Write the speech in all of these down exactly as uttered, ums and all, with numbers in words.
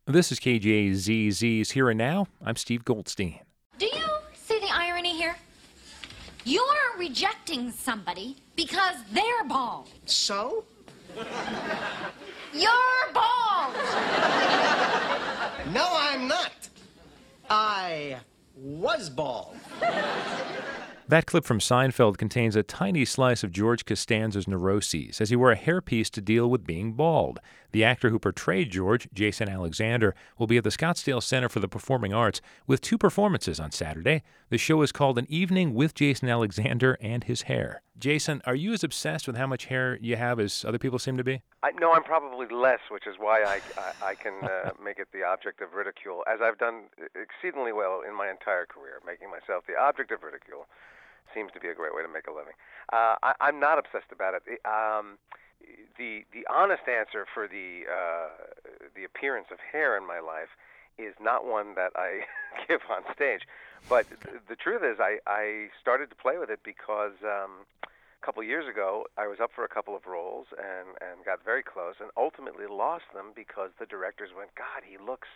This is K J A Z Z's Here and Now. I'm Steve Goldstein. Do you see the irony here? You're rejecting somebody because they're bald. So? You're bald! No, I'm not. I was bald. That clip from Seinfeld contains a tiny slice of George Costanza's neuroses as he wore a hairpiece to deal with being bald. The actor who portrayed George, Jason Alexander, will be at the Scottsdale Center for the Performing Arts with two performances on Saturday. The show is called An Evening with Jason Alexander and His Hair. Jason, are you as obsessed with how much hair you have as other people seem to be? I, no, I'm probably less, which is why I, I, I can uh, make it the object of ridicule, as I've done exceedingly well in my entire career. Making myself the object of ridicule seems to be a great way to make a living. Uh, I, I'm not obsessed about it. Um, the the honest answer for the uh, the appearance of hair in my life is not one that I give on stage. But th- the truth is, I, I started to play with it because um, a couple of years ago, I was up for a couple of roles and, and got very close and ultimately lost them because the directors went, God, he looks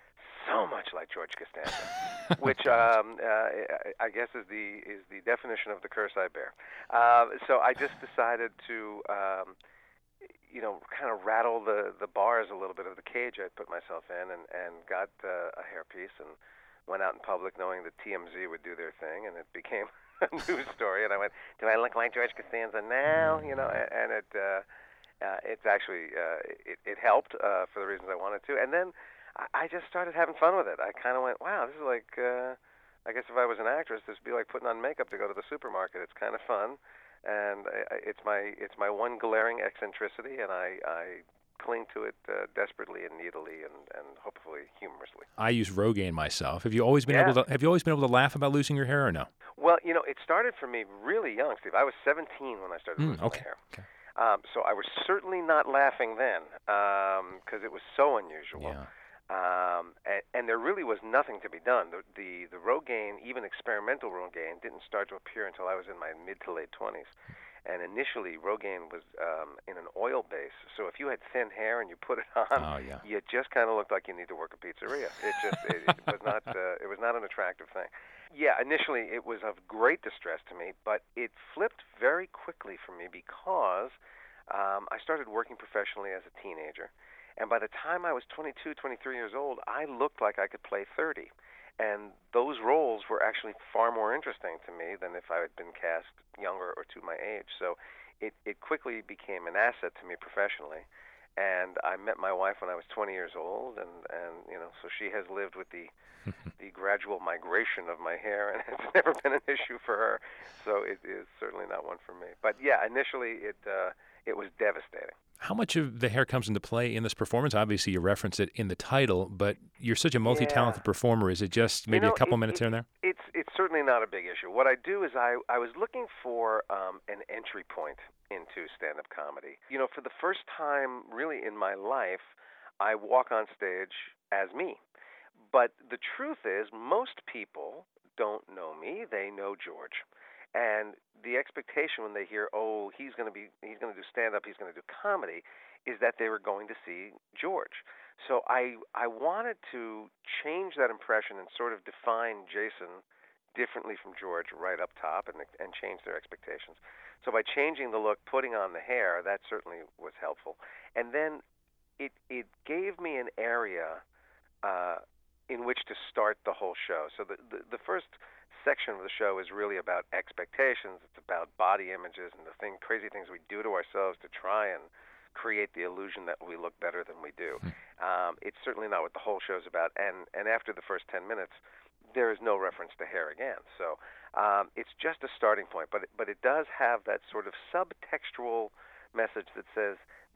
so much like George Costanza, which um, uh, I guess is the is the definition of the curse I bear. Uh, so I just decided to, um, you know, kind of rattle the, the bars a little bit of the cage I'd put myself in, and and got uh, a hairpiece and went out in public knowing that T M Z would do their thing, and it became a news story. And I went, do I look like George Costanza now? You know, and, and it uh, uh, it's actually uh, it, it helped uh, for the reasons I wanted to, and then I just started having fun with it. I kind of went, wow, this is like, uh, I guess if I was an actress, this would be like putting on makeup to go to the supermarket. It's kind of fun, and I, it's my it's my one glaring eccentricity, and I, I cling to it uh, desperately and needily and, and hopefully humorously. I use Rogaine myself. Have you always been Yeah. able to Have you always been able to laugh about losing your hair or no? Well, you know, it started for me really young, Steve. I was seventeen when I started Mm, losing okay. my hair. Okay. Um, so I was certainly not laughing then because it was so unusual. Yeah. Um, and, and there really was nothing to be done. The, the the Rogaine, even experimental Rogaine, didn't start to appear until I was in my mid to late twenties. And initially, Rogaine was um, in an oil base. So if you had thin hair and you put it on, Oh, yeah. you just kind of looked like you need to work a pizzeria. It just it, it was not uh, it was not an attractive thing. Yeah, initially it was of great distress to me, but it flipped very quickly for me because um, I started working professionally as a teenager. And by the time I was twenty-two, twenty-three years old, I looked like I could play thirty. And those roles were actually far more interesting to me than if I had been cast younger or to my age. So it, it quickly became an asset to me professionally. And I met my wife when I was twenty years old, and, and you know, so she has lived with the the gradual migration of my hair, and it's never been an issue for her. So it is certainly not one for me. But yeah, initially it uh, it was devastating. How much of the hair comes into play in this performance? Obviously, you reference it in the title, but you're such a multi-talented Yeah. performer. Is it just maybe You know, a couple it- minutes it- here and there? It's it's certainly not a big issue. What I do is I, I was looking for um, an entry point into stand-up comedy. You know, for the first time really in my life, I walk on stage as me. But the truth is, most people don't know me. They know George. And the expectation when they hear, oh, he's going to be, he's going to do stand-up, he's going to do comedy, is that they were going to see George. So I, I wanted to change that impression and sort of define Jason differently from George right up top, and and change their expectations. So by changing the look, putting on the hair, that certainly was helpful. And then it it gave me an area uh, in which to start the whole show. So the, the the first section of the show is really about expectations. It's about body images and the thing, crazy things we do to ourselves to try and create the illusion that we look better than we do. Um, it's certainly not what the whole show's about. And and after the first ten minutes, there is no reference to hair again. So um, it's just a starting point. But it, but it does have that sort of subtextual message that says,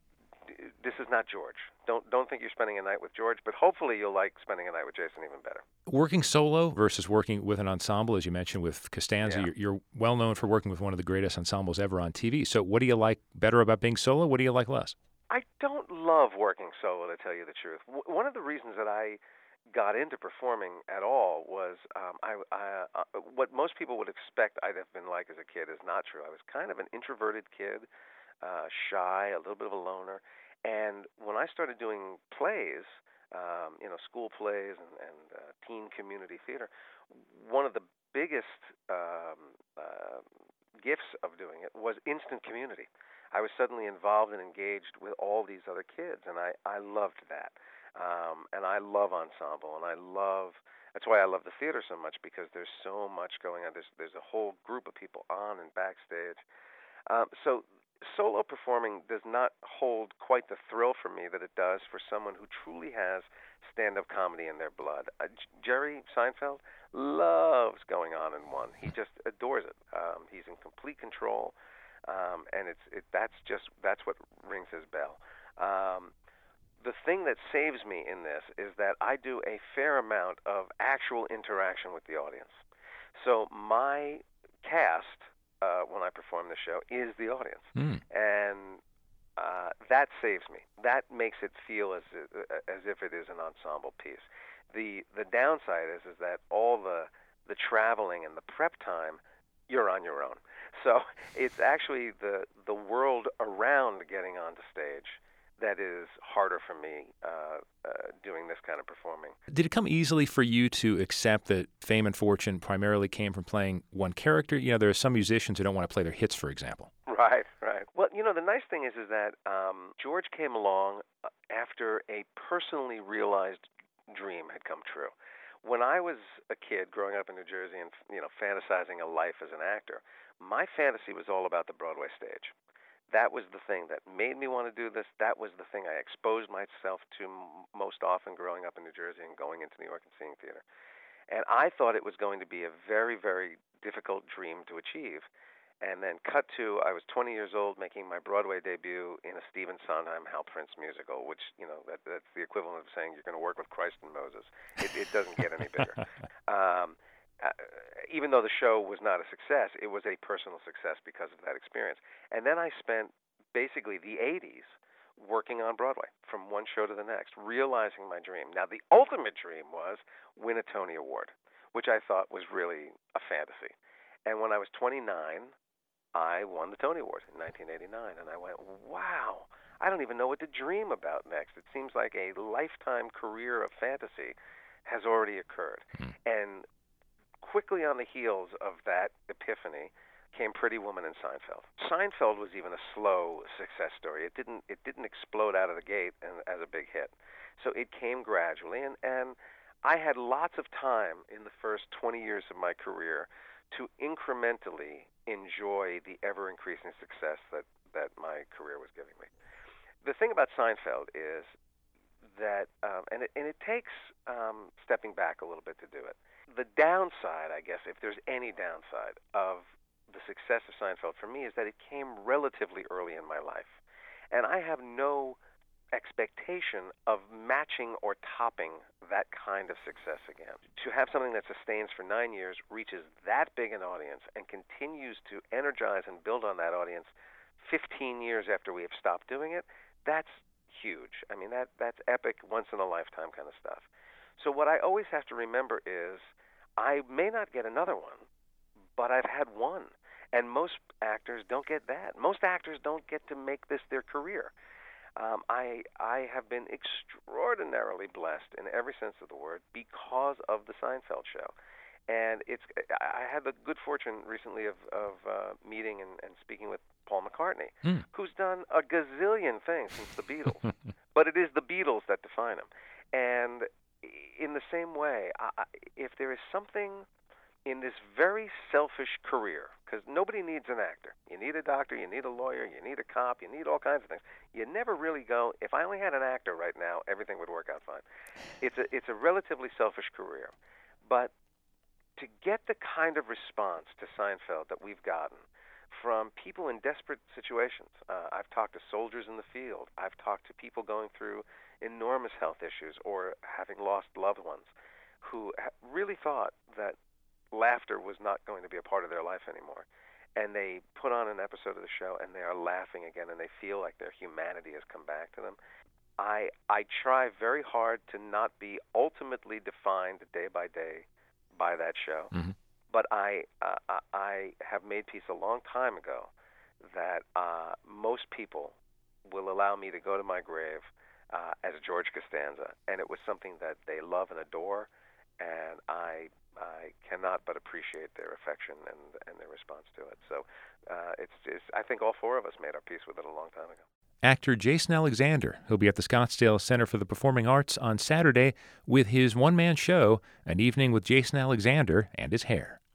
this is not George. Don't don't think you're spending a night with George, but hopefully you'll like spending a night with Jason even better. Working solo versus working with an ensemble, as you mentioned with Costanza, Yeah. you're, you're well known for working with one of the greatest ensembles ever on T V. So what do you like better about being solo? What do you like less? I don't love working solo, to tell you the truth. W- one of the reasons that I got into performing at all was um, I, I, uh, what most people would expect I'd have been like as a kid is not true. I was kind of an introverted kid, uh, shy, a little bit of a loner. And when I started doing plays, um, you know, school plays and, and uh, teen community theater, one of the biggest um, uh, gifts of doing it was instant community. I was suddenly involved and engaged with all these other kids, and I, I loved that. Um, and I love ensemble, and I love, that's why I love the theater so much, because there's so much going on. There's, there's a whole group of people on and backstage. Um, so solo performing does not hold quite the thrill for me that it does for someone who truly has stand-up comedy in their blood. Uh, J- Jerry Seinfeld loves going on in one. He just adores it. Um, he's in complete control, um, and it's it, that's just that's what rings his bell. Um, the thing that saves me in this is that I do a fair amount of actual interaction with the audience. So my cast, uh, when I perform the show, is the audience. Mm. And uh, that saves me. That makes it feel as as if it is an ensemble piece. The the downside is is that all the the traveling and the prep time, you're on your own. So it's actually the the world around getting onto stage that is harder for me uh, uh, doing this kind of performing. Did it come easily for you to accept that fame and fortune primarily came from playing one character? You know, there are some musicians who don't want to play their hits, for example. Right, right. Well, you know, the nice thing is is that um, George came along after a personally realized dream had come true. When I was a kid growing up in New Jersey and, you know, fantasizing a life as an actor, my fantasy was all about the Broadway stage. That was the thing that made me want to do this. That was the thing I exposed myself to m- most often growing up in New Jersey and going into New York and seeing theater. And I thought it was going to be a very, very difficult dream to achieve. And then cut to, I was twenty years old making my Broadway debut in a Stephen Sondheim Hal Prince musical, which, you know, that, that's the equivalent of saying you're going to work with Christ and Moses. It, it doesn't get any bigger. um, Uh, even though the show was not a success, it was a personal success because of that experience. And then I spent basically the eighties working on Broadway from one show to the next, realizing my dream. Now, the ultimate dream was win a Tony Award, which I thought was really a fantasy. And when I was twenty-nine, I won the Tony Award in nineteen eighty-nine, and I went, wow, I don't even know what to dream about next. It seems like a lifetime career of fantasy has already occurred. Mm. And quickly on the heels of that epiphany came Pretty Woman and Seinfeld. Seinfeld was even a slow success story. It didn't it didn't explode out of the gate and, as a big hit. So it came gradually, and, and I had lots of time in the first twenty years of my career to incrementally enjoy the ever-increasing success that, that my career was giving me. The thing about Seinfeld is that, um, and, it, and it takes um, stepping back a little bit to do it. The downside, I guess, if there's any downside of the success of Seinfeld for me, is that it came relatively early in my life. And I have no expectation of matching or topping that kind of success again. To have something that sustains for nine years, reaches that big an audience, and continues to energize and build on that audience fifteen years after we have stopped doing it, that's huge. I mean, that that's epic, once-in-a-lifetime kind of stuff. So what I always have to remember is I may not get another one, but I've had one. And most actors don't get that. Most actors don't get to make this their career. Um, I I have been extraordinarily blessed in every sense of the word because of the Seinfeld show. And it's I had the good fortune recently of, of uh, meeting and, and speaking with Paul McCartney, mm. who's done a gazillion things since the Beatles. But it is the Beatles that define him. And in the same way, I, if there is something in this very selfish career, because nobody needs an actor. You need a doctor, you need a lawyer, you need a cop, you need all kinds of things. You never really go, if I only had an actor right now, everything would work out fine. It's a, it's a relatively selfish career. But to get the kind of response to Seinfeld that we've gotten from people in desperate situations, uh, I've talked to soldiers in the field, I've talked to people going through enormous health issues or having lost loved ones who really thought that laughter was not going to be a part of their life anymore. And they put on an episode of the show and they are laughing again and they feel like their humanity has come back to them. I I try very hard to not be ultimately defined day by day by that show. Mm-hmm. But I uh, I have made peace a long time ago that uh, most people will allow me to go to my grave uh, as George Costanza, and it was something that they love and adore, and I I cannot but appreciate their affection and and their response to it. So uh, it's, it's I think all four of us made our peace with it a long time ago. Actor Jason Alexander, who'll be at the Scottsdale Center for the Performing Arts on Saturday with his one-man show, An Evening with Jason Alexander and His Hair.